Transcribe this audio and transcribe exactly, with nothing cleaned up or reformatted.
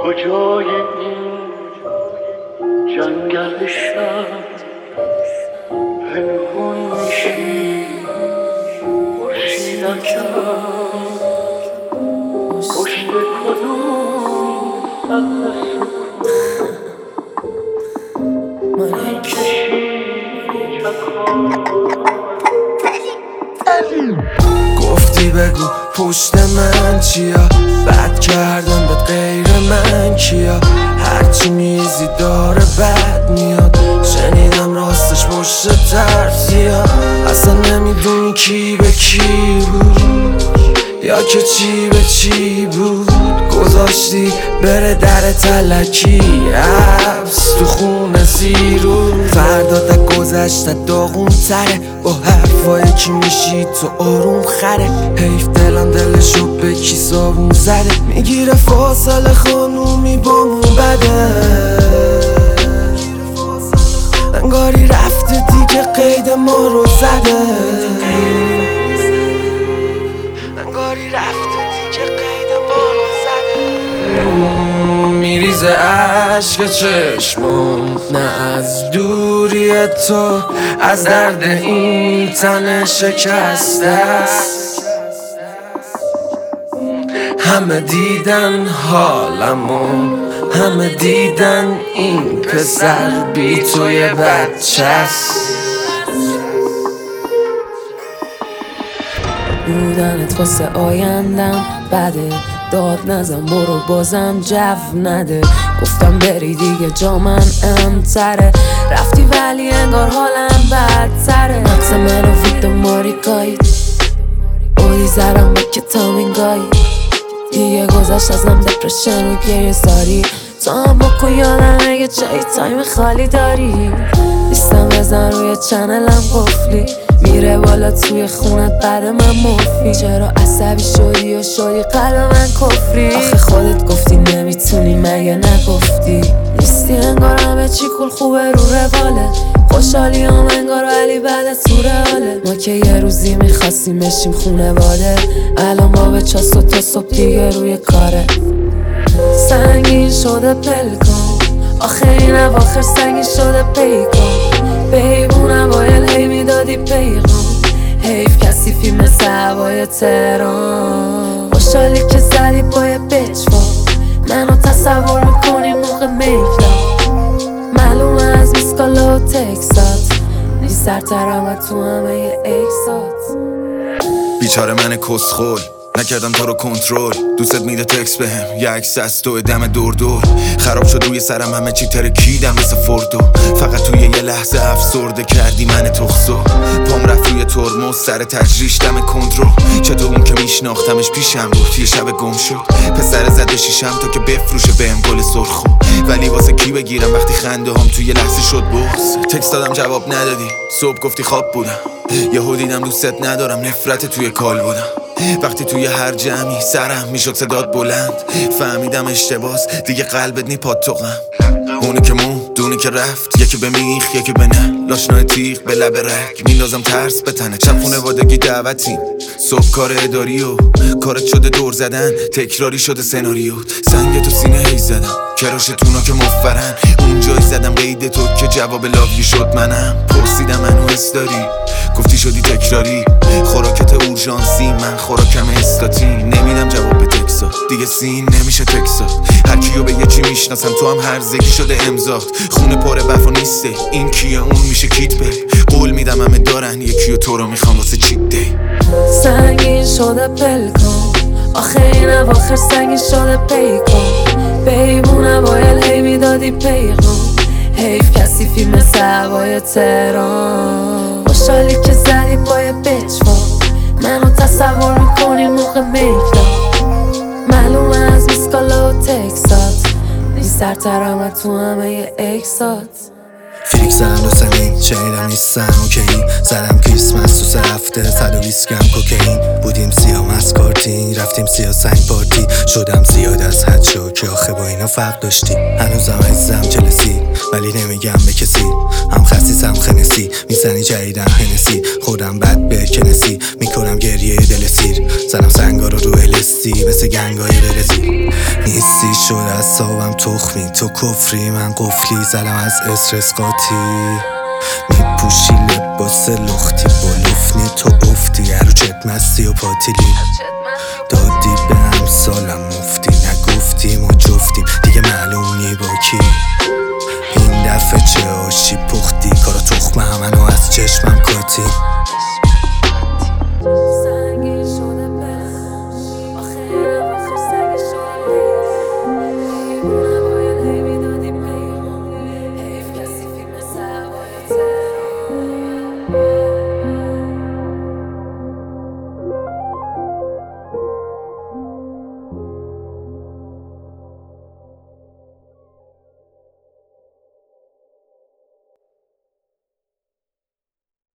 کجای این جنگل شب پنهون میشی خورشیدکم پشت کدوم عقل سکون کشی گفتی بگو پشت من چیا بد کردم به غیر من کیا هرچی میزی داره بد میاد شنیدم راستش پشت ترسیا اصلا نمیدونی کی به کی بود یا که چی به چی بود گذاشتی بره در تلکی حبس تو خونه زیرو فردا تا گذشته داغون تره با حرفایی که میشی تو آروم خره حیف دلم دلشو به کی صابون زده میگیره فاصله خانومی بامون بده انگاری رفته دیگه قید ما رو زده انگاری رفته دیگه قید ما رو زده میریزه عشق چشمم نه از دوری تو از درد این تن شکسته است همه دیدن حالمو همه دیدن این پسر بی توی بچه است بودنت واسه آیندم بده داد نزن برو بازم جو نده گفتم بری دیگه جا من امتره رفتی ولی انگار حالم بدتره نقص منو ویدو ماریکایی بودی زرم با کتامینگایی دیگه گذشت ازم دپرشن و گریه ساری تو هم بکن یادم اگه جایی تایم خالی داری لیستم بزن روی چنلم قفلی میره بالا توی خونت بعد من مفی چرا عصبی شدی و شدی قلب من کفری آخه خودت گفتی نمیتونی مگه نگفتی نیستی انگار همه چی کل خوبه رو رواله خوشحالی هم انگار ولی بعد تو رواله ما که یه روزی میخواستیم بشیم خونه باده الان ما به چاست و تا صبح دیگه روی کاره سنگین شده پلکان آخه این اواخر سنگین شده پیکان بیبونم باید هی میدادی پیغام حیف کسیفی مثل هوای تهران خوشحالی که زدی با یه بچوا منو تصور میکنی موقع میکلا معلومه از میسکالا و تکسات بی سرترم تو همه یه اکسات بیچاره من کسخول نکردم تو رو کنترل دوست میده تکس بهم یه عکس از تو دم دور دور خراب شد روی سرم همه چی ترکیدم مثل فردو فقط توی یه لحظه افسرده کردی من تخصو پام رفت روی ترمز سر تجریش دم کنترل چطور اون که میشناختمش پیشم بود یه شب گم شد پسر زده شیشم تا که بفروشه بهم گل سرخو ولی واسه کی بگیرم وقتی خنده هم توی یه لحظه شد بغض تکست دادم جواب ندادی صبح گفتی خواب بودم یهو دیدم دوست ندارم نفرت توی کال بودم وقتی توی هر جمعی سرم میشد صدات بلند فهمیدم اشتباس دیگه قلبت نی پاد تو غم اونی که موند دونی که رفت یکی به میخ یکی به نه لاشنای تیغ به لب رگ میندازم ترس به تنه چپ خونوادگی دعوتیم صبح کار اداری و کارت شده دور زدن تکراری شده سناریوت سنگ تو سینه هی زدم کراشتونا که مفرن اونجایی زدم قید تو که جواب لاوی شد منم پرسیدم منو حس داری گفتی شدی تکراری خوراکت اورژانسی من خوراکم استاتین نمیدم جواب به تکسات دیگه سین نمیشه تکسات هر کیو به یه چی میشناسم تو هم هرزگی شده امضات خونه پر وفا نیسته این کیه اون میشه کیت به قول میدم همه دارن یکیو تو رو میخوام واسه چیت دی سنگین شده پلکان آخه این اواخر سنگین شده پیکان بیمونه باید هی میدادی پیغام حیف کسیفی مثل هوای تهران خوشحالی که زدی با یه بچوا منو تصور میکنی موقع میکلا معلومه از میسکالا و تکسات بی سرترم تو همه یه اکسات فیکسم و سنین شنیدم نیستم اوکی زدم کریسمس تو سه هفته صد و بیست گرم کوکین بودیم سیام از کارتین رفتیم سیاه سنگ پارتی شدم زیاد از حد شو که آخه با این اینا فرق داشتی. هنوزم عزیزم جلسی ولی نمیگم به کسی، هم خسیس هم خنسی، میزنی جدیدم هنسی، خودم بد به کنسی، میکنم گریه دل سیر، زنم سنگا رو رو الستی مثل گنگای برزی. نیستی شد از صابم تخمی، تو کفری من قفلی، زدم از استرس قاطی، میپوشی لباس لختی با لفنی، تو افتی عروچت مستی و پاتیلی، دادی به همسالم مفتی، نگفتی ما جفتیم دیگه معلوم نی با کی. این دفعه چه آشی پختی، کارا تخمه همنو از چشمم کاتی.